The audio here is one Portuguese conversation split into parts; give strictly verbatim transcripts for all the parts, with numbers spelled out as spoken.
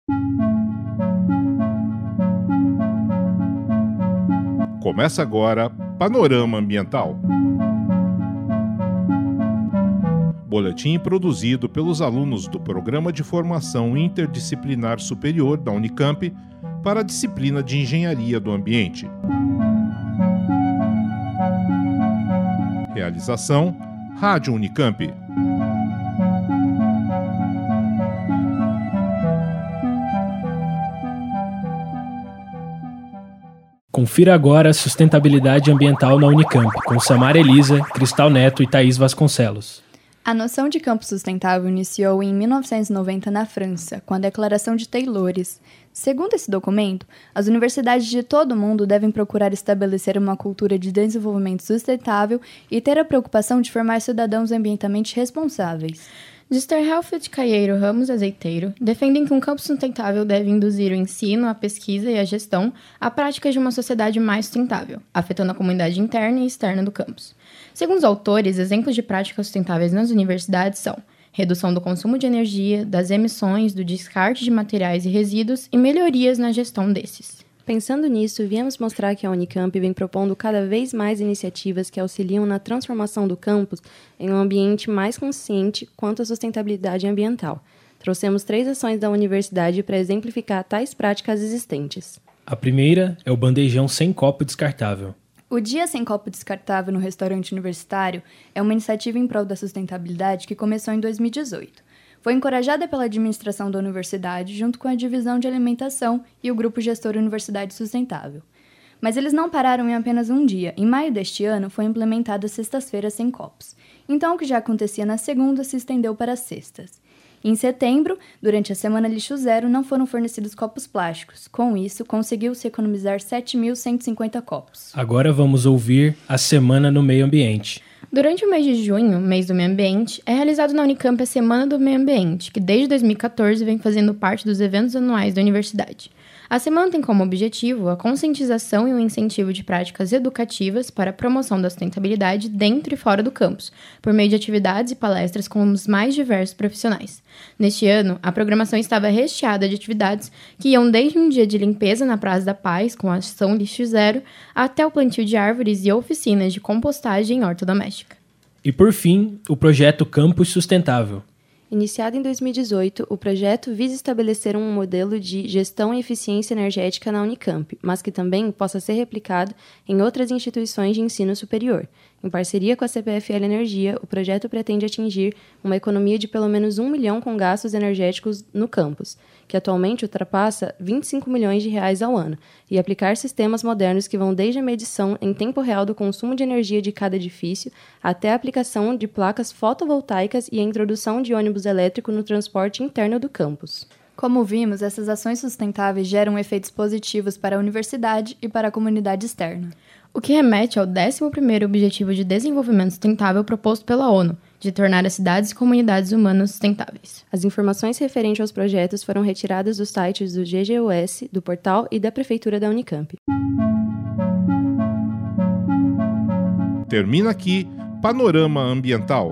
Começa agora Panorama Ambiental. Boletim produzido pelos alunos do Programa de Formação Interdisciplinar Superior da Unicamp para a disciplina de Engenharia do Ambiente. Realização: Rádio Unicamp. Confira agora a sustentabilidade ambiental na Unicamp, com Samara Elisa, Cristal Neto e Thaís Vasconcelos. A noção de campo sustentável iniciou em mil novecentos e noventa na França, com a Declaração de Taylores. Segundo esse documento, as universidades de todo o mundo devem procurar estabelecer uma cultura de desenvolvimento sustentável e ter a preocupação de formar cidadãos ambientalmente responsáveis. Disterhelft, Caieiro, Ramos Azeiteiro defendem que um campo sustentável deve induzir o ensino, a pesquisa e a gestão à prática de uma sociedade mais sustentável, afetando a comunidade interna e externa do campus. Segundo os autores, exemplos de práticas sustentáveis nas universidades são redução do consumo de energia, das emissões, do descarte de materiais e resíduos e melhorias na gestão desses. Pensando nisso, viemos mostrar que a Unicamp vem propondo cada vez mais iniciativas que auxiliam na transformação do campus em um ambiente mais consciente quanto à sustentabilidade ambiental. Trouxemos três ações da universidade para exemplificar tais práticas existentes. A primeira é o bandejão sem copo descartável. O Dia Sem Copo Descartável no Restaurante Universitário é uma iniciativa em prol da sustentabilidade que começou em dois mil e dezoito. Foi encorajada pela administração da universidade, junto com a Divisão de Alimentação e o Grupo Gestor Universidade Sustentável. Mas eles não pararam em apenas um dia. Em maio deste ano, foi implementada sextas-feiras sem copos. Então, o que já acontecia na segunda se estendeu para as sextas. Em setembro, durante a Semana Lixo Zero, não foram fornecidos copos plásticos. Com isso, conseguiu-se economizar sete mil cento e cinquenta copos. Agora vamos ouvir a Semana no Meio Ambiente. Durante o mês de junho, mês do meio ambiente, é realizado na Unicamp a Semana do Meio Ambiente, que desde dois mil e catorze vem fazendo parte dos eventos anuais da universidade. A semana tem como objetivo a conscientização e o incentivo de práticas educativas para a promoção da sustentabilidade dentro e fora do campus, por meio de atividades e palestras com os mais diversos profissionais. Neste ano, a programação estava recheada de atividades que iam desde um dia de limpeza na Praça da Paz, com a ação Lixo Zero, até o plantio de árvores e oficinas de compostagem em horta doméstica. E por fim, o projeto Campus Sustentável. Iniciado em dois mil e dezoito, o projeto visa estabelecer um modelo de gestão e eficiência energética na Unicamp, mas que também possa ser replicado em outras instituições de ensino superior. Em parceria com a C P F L Energia, o projeto pretende atingir uma economia de pelo menos um milhão com gastos energéticos no campus, que atualmente ultrapassa vinte e cinco milhões de reais ao ano, e aplicar sistemas modernos que vão desde a medição em tempo real do consumo de energia de cada edifício até a aplicação de placas fotovoltaicas e a introdução de ônibus elétrico no transporte interno do campus. Como vimos, essas ações sustentáveis geram efeitos positivos para a universidade e para a comunidade externa. O que remete ao décimo primeiro Objetivo de Desenvolvimento Sustentável proposto pela ONU, de tornar as cidades e comunidades humanas sustentáveis. As informações referentes aos projetos foram retiradas dos sites do G G U S, do portal e da Prefeitura da Unicamp. Termina aqui Panorama Ambiental.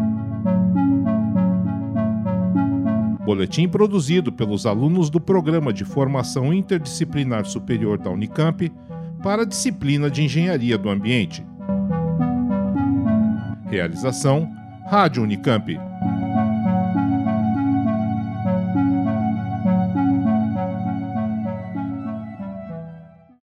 Boletim produzido pelos alunos do Programa de Formação Interdisciplinar Superior da Unicamp para a disciplina de Engenharia do Ambiente. Realização: Rádio Unicamp.